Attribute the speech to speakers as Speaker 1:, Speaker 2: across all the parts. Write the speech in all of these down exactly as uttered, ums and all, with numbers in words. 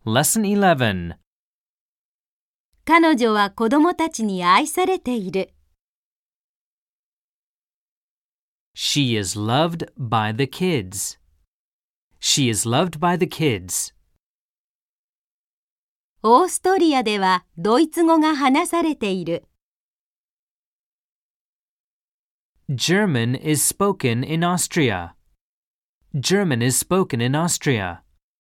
Speaker 1: Lesson eleven.
Speaker 2: 彼女は子供たちに愛されている。
Speaker 1: She is loved by the kids. She is loved by the kids.
Speaker 2: オーストリアではドイツ語が話されている。
Speaker 1: German is spoken in Austria. German is spoken in Austria.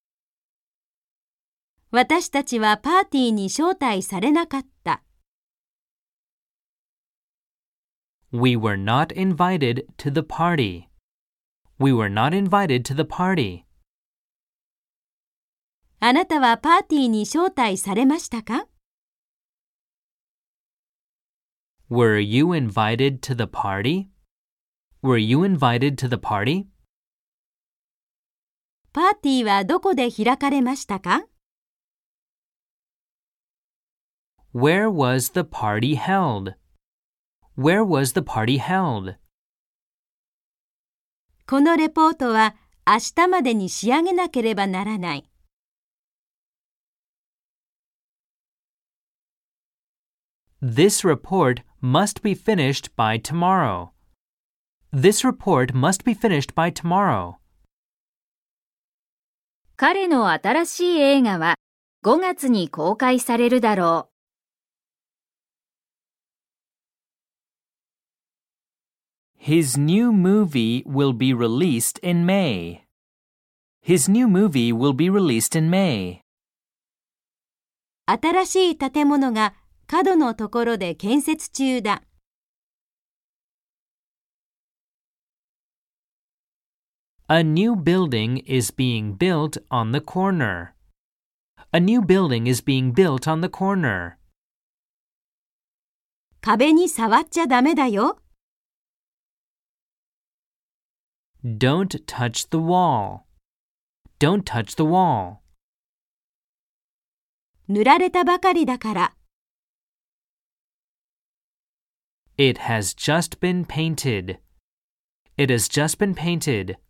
Speaker 2: 私たちはパーティーに招待されなかった。
Speaker 1: We were not invited to the party. We were not invited to the party.
Speaker 2: あなたはパーティーに招待されましたか？
Speaker 1: Were you invited to the party? Were you invited to the party?
Speaker 2: パーティーはどこで開かれましたか？
Speaker 1: Where was the party held? Where was the party held?
Speaker 2: このレポートは明日までに仕上げなければならない。
Speaker 1: This report must be finished by tomorrow. This report must be finished by tomorrow.
Speaker 3: 彼の新しい映画はごがつに公開されるだろう。
Speaker 1: His new movie will be released in May. His new movie will be released in May.
Speaker 2: 新しい建物が角のところで建設中だ。
Speaker 1: A new building is being built on the corner. A new building is being built on the corner.
Speaker 2: 壁に触っちゃダメだよ。
Speaker 1: Don't touch the wall. Don't touch the wall.
Speaker 2: 塗られたばかりだから。
Speaker 1: It has just been painted. It has just been painted.